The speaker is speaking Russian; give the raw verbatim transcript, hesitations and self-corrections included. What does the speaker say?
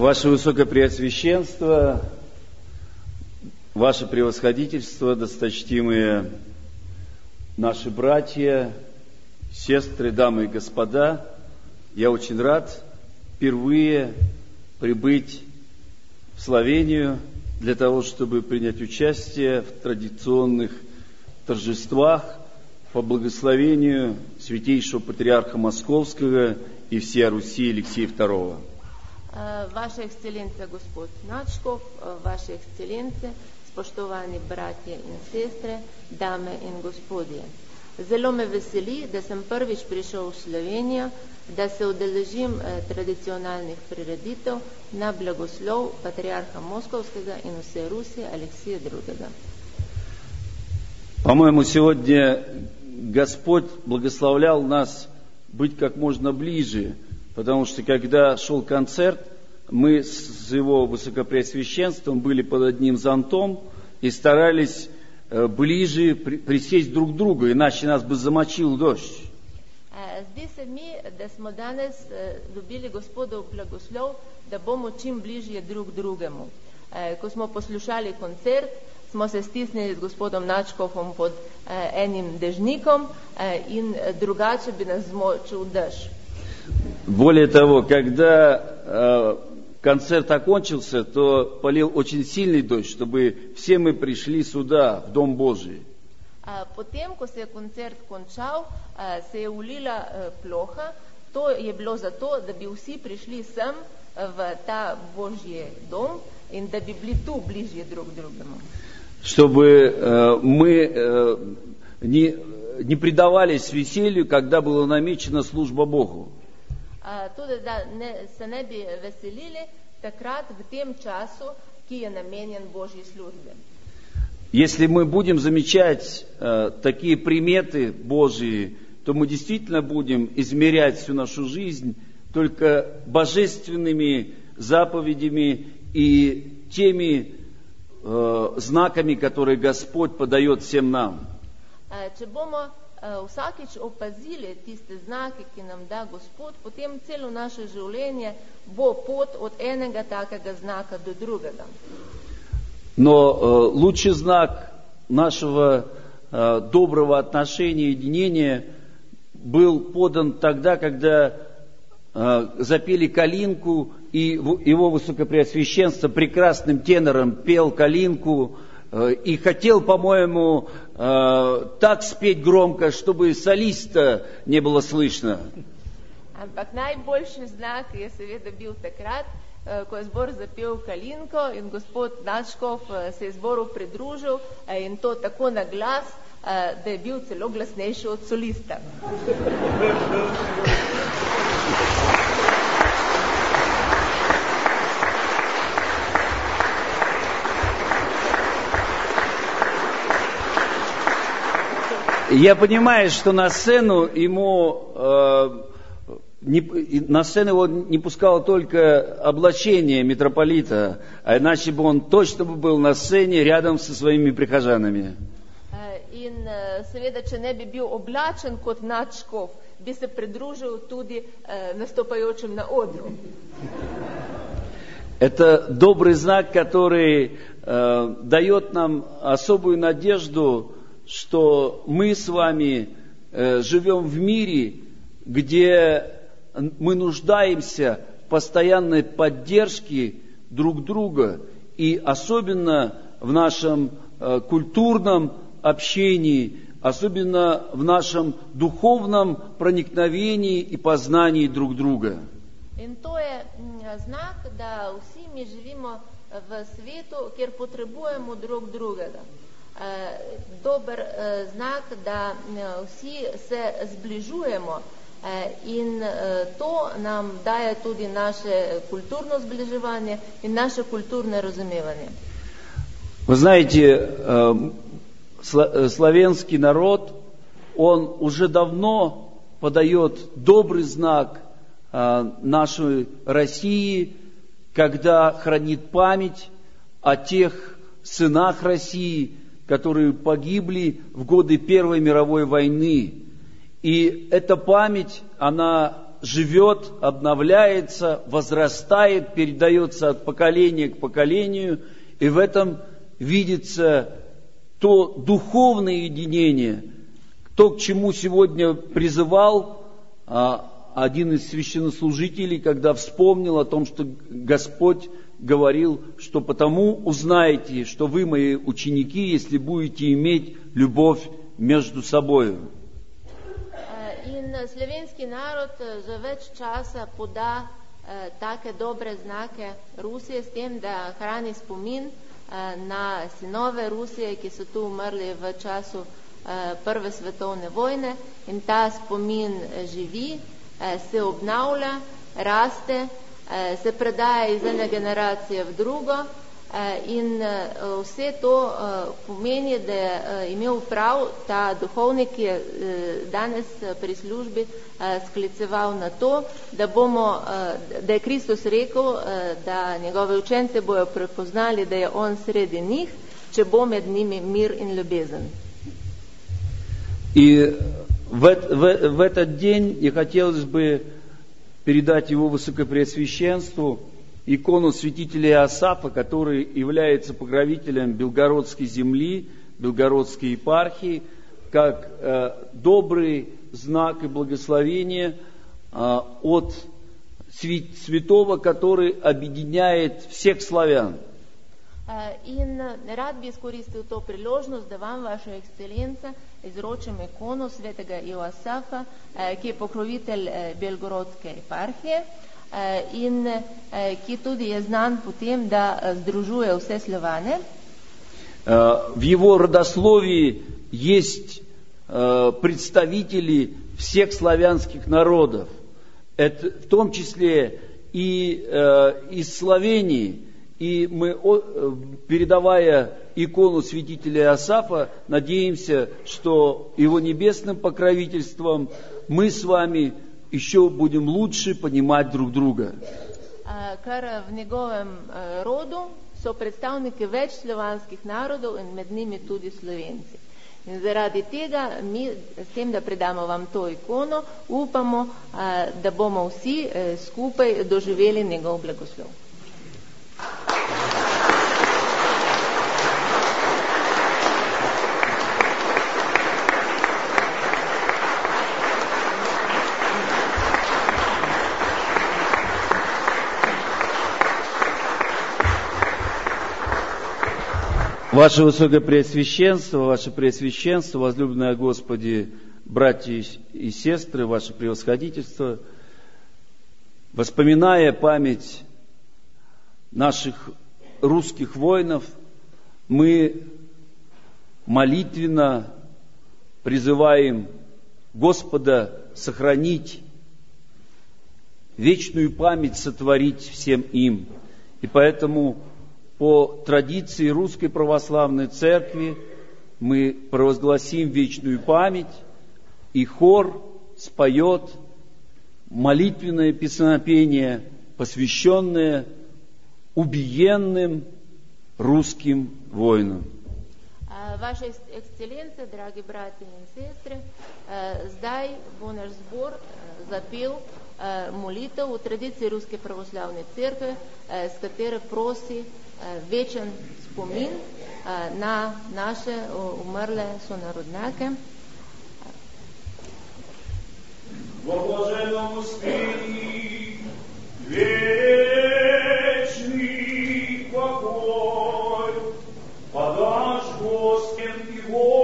Ваше Высокопреосвященство, Ваше Превосходительство, досточтимые наши братья, сестры, дамы и господа, я очень рад впервые прибыть в Словению для того, чтобы принять участие в традиционных торжествах по благословению Святейшего Патриарха Московского и всея Руси Алексея Второго. Ваша Ekscelencija, gospod Načkov, Vaše Ekscelence, spoštovani bratje in sestre, dame in gospodje. Zelo me veseli, da sem prvič prišel v Slovenijo, da se udeležim tradicionalnih prireditev na blagoslov Patriarha Moskovskega in vse Rusije Алексея Другого. По-моему, сегодня Господь благословлял нас быть как можно ближе, потому что когда шел концерт, мы с его Высокопреосвященством были под одним зонтом и старались ближе присесть друг к другу, иначе нас бы замочил дождь. Zdi se mi, da smo danes dobili Gospodov blagoslov, da bomo čim bližje drug drugemu. Ko smo poslušali koncert, smo se stisnili z gospodom Načkovom pod enim dežnikom in drugače bi nas zmočil dež. Более того, когда э, концерт окончился, то полил очень сильный дождь, чтобы все мы пришли сюда, в Дом Божий. Potem, ko se je koncert končal, se je ulila ploha. To je bilo zato, da bi vsi prišli sem v ta Božji dom in da bi bili tu bližje drug drugemu. Чтобы э, мы э, не, не предавались веселью, когда была намечена служба Богу. Tudi da ne, se ne bi veselili takrat v tem času, ki je namenjen Božji službi. Если мы будем замечать э, такие приметы Божьи, то мы действительно будем измерять всю нашу жизнь только божественными заповедями и теми э, знаками, которые Господь подает всем нам. Če bomo vsakič opazili tiste znake, ki nam da Gospod, potem celo naše življenje bo pot od enega takega znaka do drugega. Но э, лучший знак нашего э, доброго отношения, единения был подан тогда, когда э, запели калинку, и его Высокопреосвященство прекрасным тенором пел калинку, э, и хотел, по-моему, э, так спеть громко, чтобы солиста не было слышно. Ampak najboljši znak je seveda bil takrat, ko je zbor zapel kalinko in gospod Načkov se je zboru pridružil in to tako na glas, da je bil celo glasnejši od solista. Я понимаю, что на сцену ему э, не, на сцену его не пускало только облачение митрополита, а иначе бы он точно бы был на сцене рядом со своими прихожанами. In seveda, če ne bi bil oblačen kot Načkov, bi se pridružil tudi nastopajočim на odru. Это добрый знак, который э, дает нам особую надежду, что мы с вами э, живем в мире, где мы нуждаемся в постоянной поддержке друг друга, и особенно в нашем э, культурном общении, особенно в нашем духовном проникновении и познании друг друга. In to je znak, da vsi mi živimo v svetu, kjer potrebujemo drug drugega. Dober znak, da vsi se zbližujemo in to nam daje tudi naše kulturno zbliževanje in naše kulturno razumevanje. Вы знаете, славянский народ, он уже давно подает добрый знак нашей России, когда хранит память о тех сынах России, которые погибли в годы Первой мировой войны. И эта память, она живет, обновляется, возрастает, передается от поколения к поколению, и в этом видится то духовное единение, то, к чему сегодня призывал а, один из священнослужителей, когда вспомнил о том, что Господь говорил, что потому узнаете, что вы мои ученики, если будете иметь любовь между собою. In slovenski narod že več časa poda eh, take dobre znake Rusije s tem, da hrani spomin eh, na sinove Rusije, ki so tu umrli v času eh, Prve svetovne vojne, in ta spomin živi, eh, se obnavlja, raste, eh, se predaja iz ene generacije v drugo. In vse to pomeni, da je imel prav ta duhovnik, ki je danes pri službi skliceval na to, da, bomo, da je Kristus rekel, da njegove učence bojo prepoznali, da je on sredi njih, če bo med njimi mir in ljubezen. И в, в, в этот день я хотелось бы передать его Высокопреосвященству икону святителя Иосафа, который является покровителем Белгородской земли, Белгородской епархии, как э, добрый знак и благословение э, от святого, который объединяет всех славян. In rad bi izkoristil to priložnost, da vam, vaša ekscelenca, izročim ikono svetega Iosafa, ki je pokrovitelj Belgorodske eparhije in ki tudi je znan po tem, da združuje vse Slovane. В его родословии есть представители всех славянских народов, это в том числе и из Словении. И мы, передавая икону святителя Иосафа, надеемся, что его небесным покровительством мы с вами еще будем лучше понимать друг друга. Ker v njegovem rodu so predstavniki več slovanskih narodov in med njimi tudi Slovenci. In zaradi tega mi s tem, da predamo vam to ikono, upamo, da bomo vsi skupaj doživeli njegov blagoslov. Ваше Высокопреосвященство, Ваше Преосвященство, возлюбленное Господи, братья и сестры, Ваше Превосходительство, воспоминая память наших русских воинов, мы молитвенно призываем Господа сохранить, вечную память сотворить всем им. И поэтому по традиции Русской Православной Церкви мы провозгласим вечную память, и хор споет молитвенное песнопение, посвященное убиенным русским воинам. Ваша Эксцелленция, дорогие братья и сестры, zdaj bo naš zbor zapel molitev v tradiciji Ruske pravoslavne cerkve, s katere prosi večen spomin na naše umrle sonarodnjake. Во блаженном успении вечный покой подашь Господь и Господь.